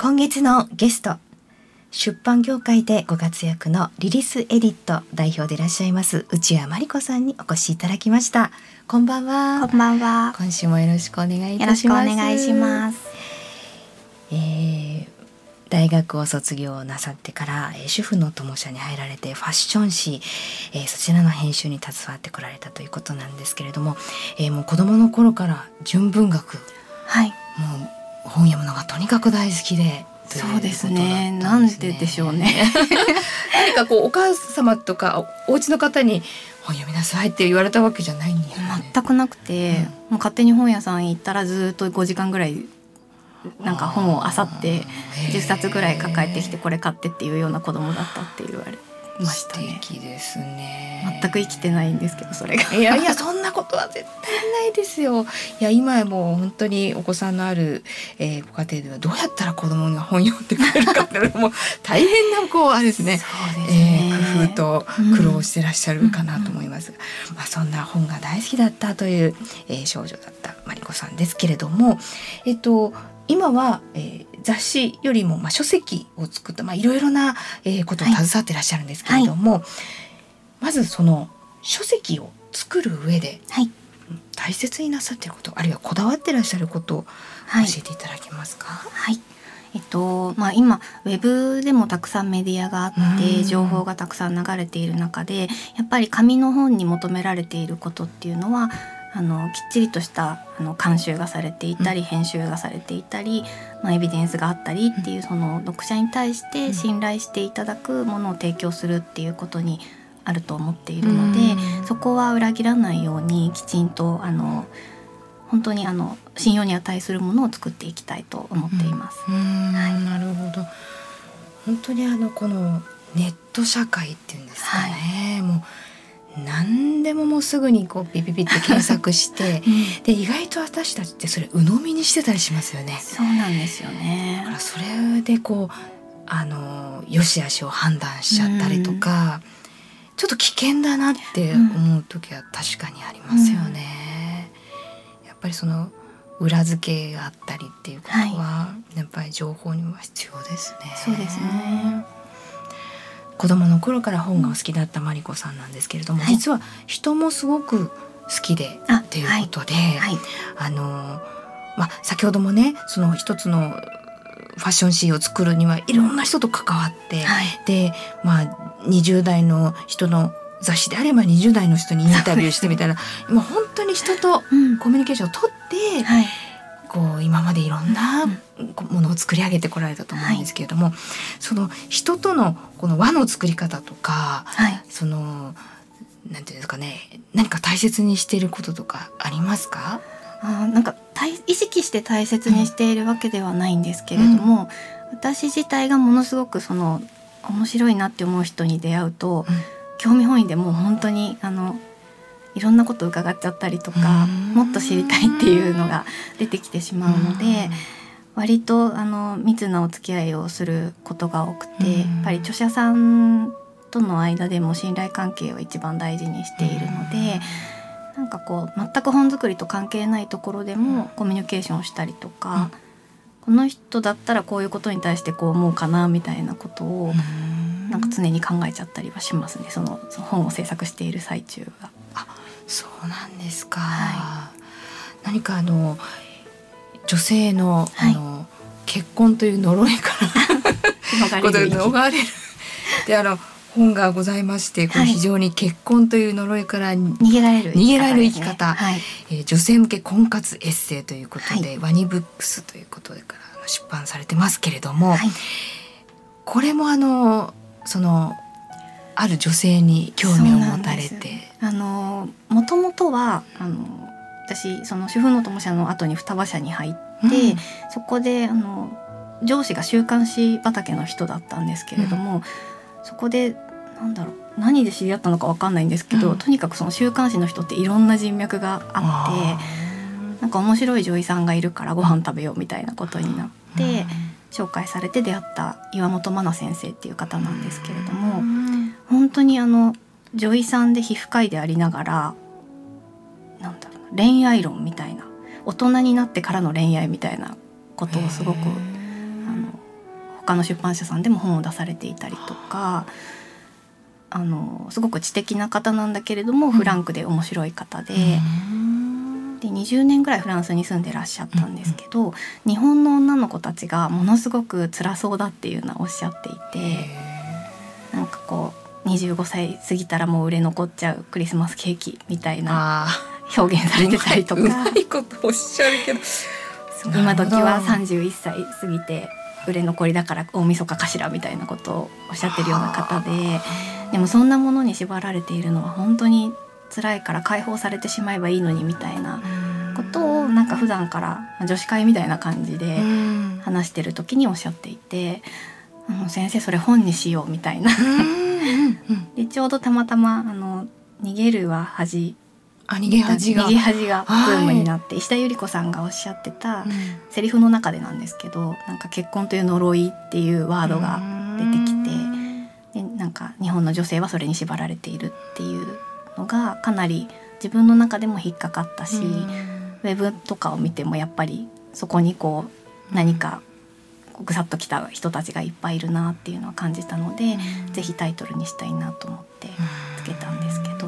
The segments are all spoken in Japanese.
今月のゲスト、出版業界でご活躍のリリスエディット代表でいらっしゃいます内谷真理子さんにお越しいただきました。こんばんは。 こんばんは。 今週もよろしくお願いいたします。 よろしくお願いします。 大学を卒業なさってから、主婦の友社に入られてファッション誌、そちらの編集に携わってこられたということなんですけれども、もう子供の頃から純文学、 はい、 もう本読むのがとにかく大好きで。 そうですね。なんででしょうね。 何かこうお母様とかお家の方に本読みなさいって言われたわけじゃないんだよね。 全くなくて、もう勝手に本屋さん行ったらずっと5時間ぐらいなんか本を漁って10冊ぐらい抱えてきてこれ買ってっていうような子供だったって言われましたね。 素敵ですね。 全く生きてないんですけど、それがいやそんなことは絶対ないですよ。いや今はもう本当にお子さんのある、ご家庭ではどうやったら子供が本読んでくれるかっていうのも大変なこうあれですね。 そうですね、 工夫と苦労してらっしゃるかなと思いますが、そんな本が大好きだったという、少女だった真理子さんですけれども、今は、雑誌よりも、書籍を作った、いろいろな、ことを携わっていらっしゃるんですけれども、まずその書籍を作る上で、大切になさっていること、あるいはこだわっていらっしゃることを教えていただけますか？ 今ウェブでもたくさんメディアがあって情報がたくさん流れている中で、やっぱり紙の本に求められていることっていうのはきっちりとした監修がされていたり、編集がされていたり、エビデンスがあったりっていう、その読者に対して信頼していただくものを提供するっていうことにあると思っているので、そこは裏切らないようにきちんと本当に信用に値するものを作っていきたいと思っています。 なるほど。本当にこのネット社会っていうんですかね、もう何でももうすぐにこうビビビって検索して、で意外と私たちってそれ鵜呑みにしてたりしますよね。 そうなんですよね。 だからそれでこう良し悪しを判断しちゃったりとか、ちょっと危険だなって思う時は確かにありますよね。やっぱりその裏付けがあったりっていうことは、やっぱり情報には必要ですね。 そうですね。 子供の頃から本がお好きだった真理子さんなんですけれども、実は人もすごく好きでっていうことで、先ほどもね、その一つのファッション誌を作るにはいろんな人と関わって、で20代の人の雑誌であれば20代の人にインタビューしてみたいな、もう本当に人とコミュニケーションを取って、こう今までいろんなものを作り上げてこられたと思うんですけれども、その人とのこの輪の作り方とか、そのなんていうんですかね、何か大切にしていることとかありますか？ なんか意識して大切にしているわけではないんですけれども、私自体がものすごくその面白いなって思う人に出会うと、興味本位でもう本当にいろんなことを伺っちゃったりとか、もっと知りたいっていうのが出てきてしまうので、割と密なお付き合いをすることが多くて、やっぱり著者さんとの間でも信頼関係を一番大事にしているので、なんかこう全く本作りと関係ないところでもコミュニケーションをしたりとか、この人だったらこういうことに対してこう思うかなみたいなことをなんか常に考えちゃったりはしますね。その本を制作している最中は。 そうなんですか。何か女性の、結婚という呪いから逃れるで本がございまして、これ非常に結婚という呪いから逃げられる生き方、女性向け婚活エッセイということで、ワニブックスということでから出版されてますけれども、これもそのある女性に興味を持たれて、 もともとは私その主婦の友社の後に双葉社に入って、そこで上司が週刊誌畑の人だったんですけれども、そこで何で知り合ったのか分かんないんですけど、とにかくその週刊誌の人っていろんな人脈があって、なんか面白い女医さんがいるからご飯食べようみたいなことになって、紹介されて出会った岩本真奈先生っていう方なんですけれども、本当に女医さんで皮膚科医でありながら恋愛論みたいな、大人になってからの恋愛みたいなことをすごく他の出版社さんでも本を出されていたりとか、すごく知的な方なんだけれどもフランクで面白い方で、で20年ぐらいフランスに住んでらっしゃったんですけど、日本の女の子たちがものすごく辛そうだっていうのはおっしゃっていて、なんかこう25歳過ぎたらもう売れ残っちゃうクリスマスケーキみたいな表現されてたりとか、 うまいことおっしゃるけど、 今時は31歳過ぎて売れ残りだから大晦日かしらみたいなことをおっしゃってるような方で、でもそんなものに縛られているのは本当に辛いから解放されてしまえばいいのにみたいなことをなんか普段から女子会みたいな感じで話してる時におっしゃっていて、先生それ本にしようみたいなでちょうどたまたま逃げるは恥逃げ恥がブームになって、石田ゆり子さんがおっしゃってたセリフの中でなんですけど、なんか結婚という呪いっていうワードが出てきて、でなんか日本の女性はそれに縛られているっていうのがかなり自分の中でも引っかかったし、ウェブとかを見てもやっぱりそこにこう何かぐさっときた人たちがいっぱいいるなっていうのは感じたので、ぜひタイトルにしたいなと思ってつけたんですけど、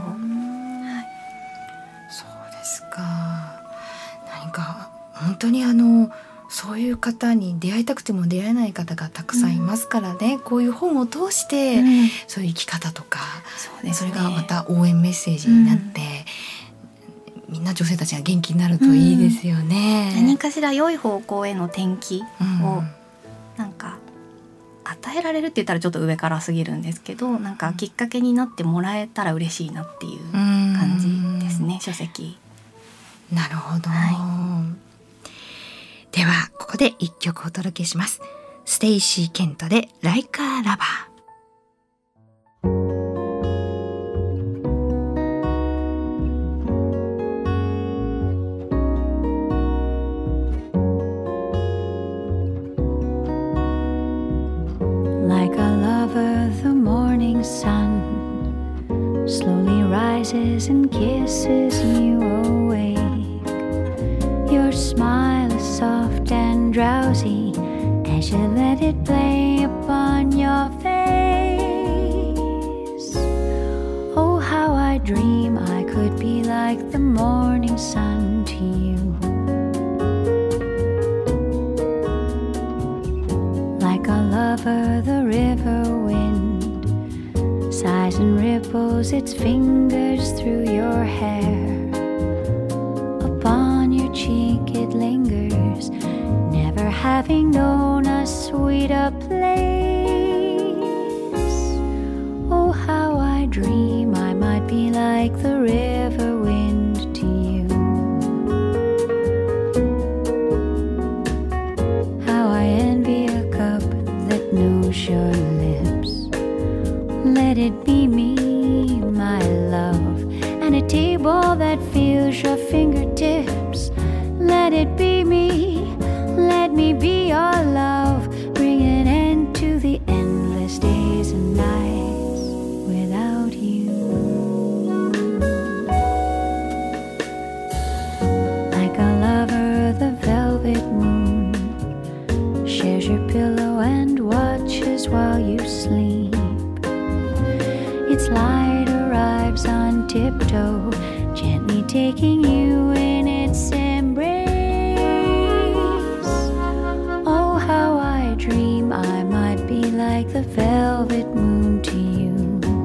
そうですか。何か本当にそういう方に出会いたくても出会えない方がたくさんいますからね、こういう本を通して、そういう生き方とか、それがまた応援メッセージになって、みんな女性たちが元気になるといいですよね。 何かしら良い方向への転機をなんか与えられるって言ったらちょっと上からすぎるんですけど、なんかきっかけになってもらえたら嬉しいなっていう感じですね、書籍。 なるほど、ではここで一曲お届けします。ステイシー・ケントで Like a Lover。 Slowly rises and kisses you awake. Your smile is soft and drowsy as you let it play upon your face. Oh, how I dream I could be like the morning sun to you, like a lover the river wind sighs and ripples its fingers through your hair. Upon your cheek it lingers, never having known a sweeter place. Oh, how I dream I might be like the river wind to you. How I envy a cup that knows your lips. Let it be me, my love, and a table that feels your fingertips. Let it be me, let me be your love. Bring an end to the endless days and nights without you. Like a lover, the velvet moon shares your pillow and watches while you sleep. Its light arrives on tiptoe, gently taking you in its embrace. Oh, how I dream I might be like the velvet moon to you.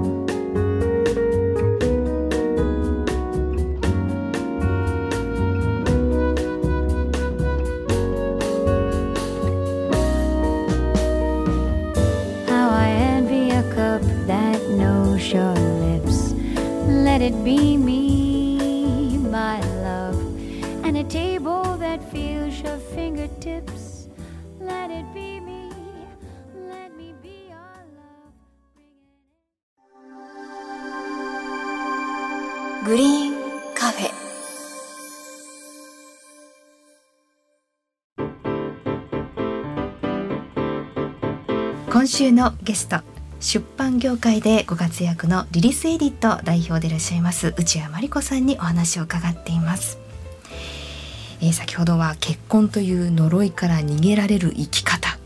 How I envy a cup that knows your lips. Let it be me, my love, and a table that feels your fingertips. Let it be me, let me be your love. グリーンカフェ。 今週のゲスト、出版業界でご活躍のリリスエディット代表でいらっしゃいます内谷真理子さんにお話を伺っています。先ほどは結婚という呪いから逃げられる生き方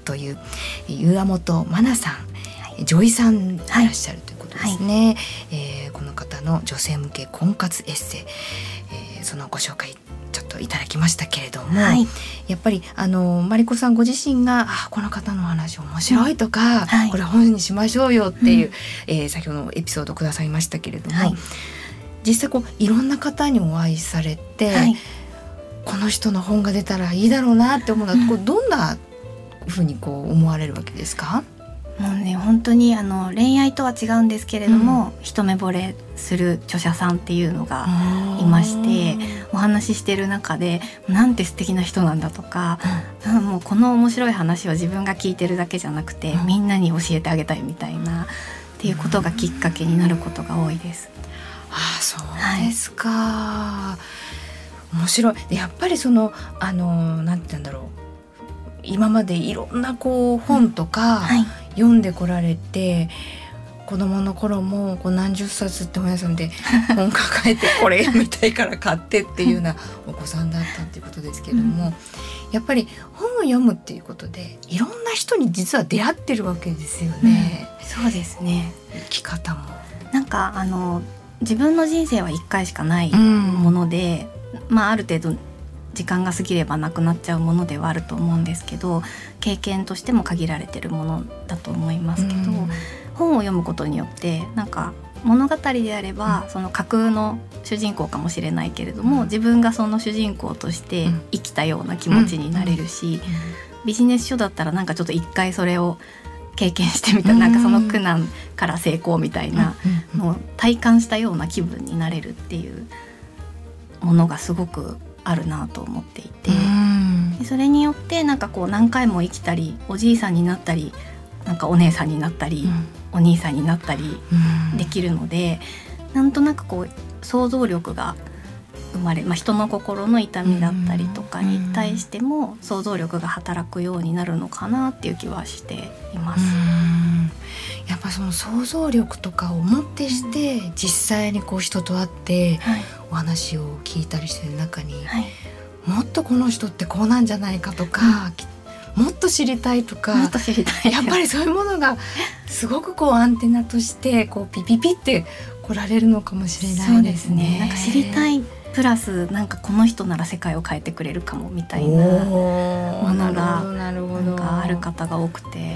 という岩本真奈さん、女医さんでいらっしゃるということですね、この方の女性向け婚活エッセイ、そのご紹介ちょっといただきましたけれども、やっぱりマリコさんご自身がこの方の話面白いとか、これ本にしましょうよっていう、先ほどのエピソードくださいましたけれども、実際いろんな方にお会いされて、この人の本が出たらいいだろうなって思うのは、どんなふうに思われるわけですか？ もうね、本当に恋愛とは違うんですけれども、一目惚れする著者さんっていうのがいまして、お話ししてる中でなんて素敵な人なんだとか、もうこの面白い話は自分が聞いてるだけじゃなくて、みんなに教えてあげたいみたいなっていうことがきっかけになることが多いです。 そうですか、面白い。でやっぱりなんて言うんだろう、今までいろんな本とか読んでこられて、子供の頃も何十冊って本屋さんで本抱えてこれ読みたいから買ってっていうようなお子さんだったっていうことですけれども、やっぱり本を読むっていうことでいろんな人に実は出会ってるわけですよね、 そうですね。 生き方もなんか自分の人生は一回しかないもので、ある程度時間が過ぎればなくなっちゃうものではあると思うんですけど、経験としても限られてるものだと思いますけど、本を読むことによってなんか物語であれば、その架空の主人公かもしれないけれども、自分がその主人公として生きたような気持ちになれるし、ビジネス書だったらなんかちょっと一回それを経験してみた、なんかその苦難から成功みたいなのを体感したような気分になれるっていうものがすごくあるなと思っていて、でそれによってなんか何回も生きたり、おじいさんになったり、なんかお姉さんになったり、お兄さんになったりできるので、なんとなく想像力が生まれ、人の心の痛みだったりとかに対しても想像力が働くようになるのかなっていう気はしています。 やっぱその想像力とかをもってして実際に人と会ってお話を聞いたりしてる中に、もっとこの人ってこうなんじゃないかとか、もっと知りたいとか、やっぱりそういうものがすごくアンテナとしてピピピって来られるのかもしれないですね。 なんか知りたいプラスなんかこの人なら世界を変えてくれるかもみたいなものがなんかある方が多くて、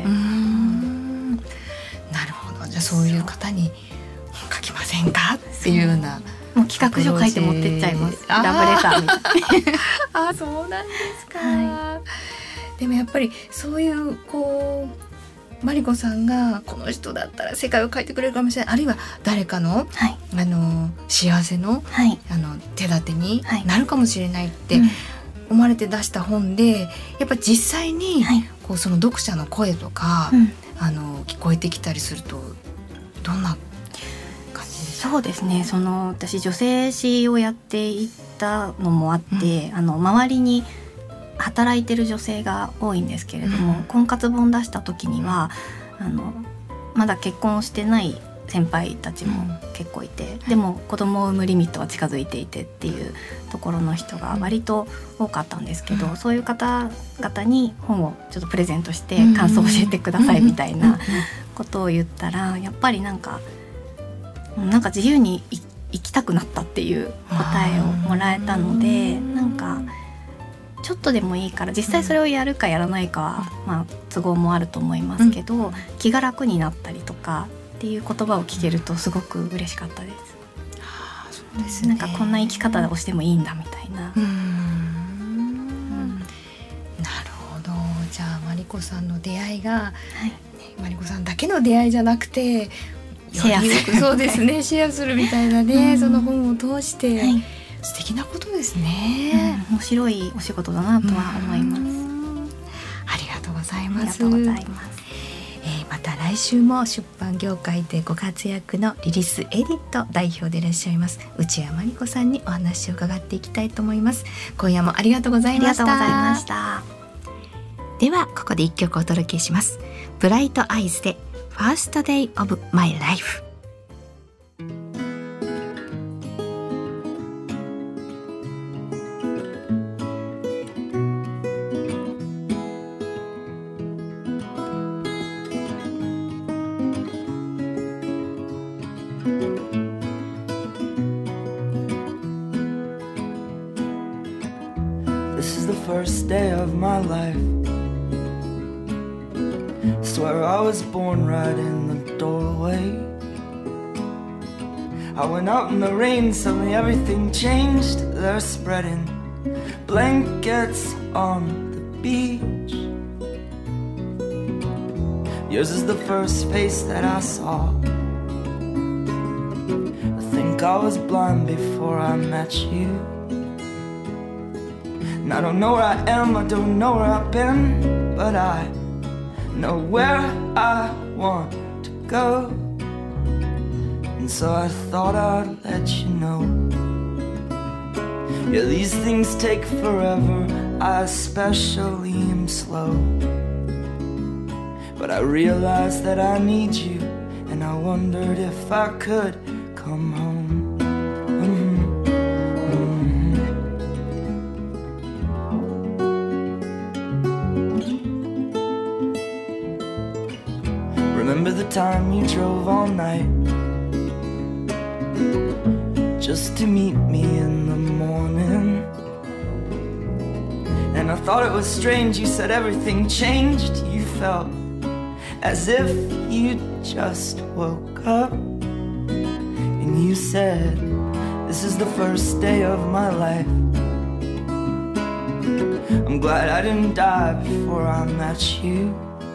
なるほど。じゃあそういう方に書きませんかっていうような、 もう企画書書いて持ってっちゃいます。ラブレターみたいな。 そうなんですか、でもやっぱりそういうマリコさんがこの人だったら世界を変えてくれるかもしれない、あるいは誰かの、幸せの、手立てになるかもしれないって思われて出した本で、やっぱ実際に、その読者の声とか、聞こえてきたりするとどんな感じですか？ そうですね、私女性誌をやっていたのもあって、周りに働いてる女性が多いんですけれども、婚活本出した時にはまだ結婚してない先輩たちも結構いて、でも子供を産むリミットは近づいていてっていうところの人が割と多かったんですけど、そういう方々に本をちょっとプレゼントして感想を教えてくださいみたいなことを言ったら、やっぱりなんか自由に生きたくなったっていう答えをもらえたので、なんかちょっとでもいいから、実際それをやるかやらないかは、都合もあると思いますけど、気が楽になったりとかっていう言葉を聞けるとすごく嬉しかったです。 そうですね、 なんかこんな生き方をしてもいいんだみたいな。 なるほど。じゃあマリコさんの出会いが、マリコさんだけの出会いじゃなくてシェアする、 そうですね、シェアするみたいなね、その本を通して、素敵なことですね、 面白いお仕事だなとは思います。 ありがとうございます。 ありがとうございます。 また来週も出版業界でご活躍のリリスエディット代表でいらっしゃいます内谷真理子さんにお話を伺っていきたいと思います。今夜もありがとうございました。 ありがとうございました。 ではここで一曲お届けします。ブライトアイズで First Day of My Life。 This is the first day of my life. Swear I was born right in the doorway. I went out in the rain, suddenly everything changed. They're spreading blankets on the beach. Yours is the first face that I saw. I think I was blind before I met you. And I don't know where I am, I don't know where I've been, but I know where I want to go. And so I thought I'd let you know. Yeah, these things take forever, I especially am slow. But I realized that I need you, and I wondered if I could come home. Remember the time you drove all night just to meet me in the morning? And I thought it was strange, you said everything changed. You felt as if you just woke up. And you said, this is the first day of my life. I'm glad I didn't die before I met you.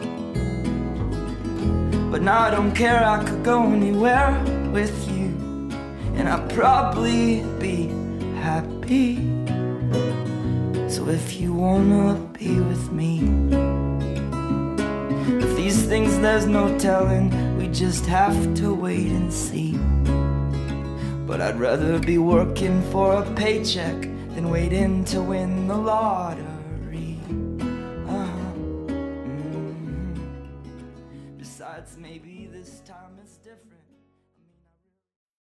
But now I don't care, I could go anywhere with you, and I'd probably be happy. So if you wanna be with me, if these things there's no telling, we just have to wait and see. But I'd rather be working for a paycheck than waiting to win the lottery. Besides, maybe this time it's different.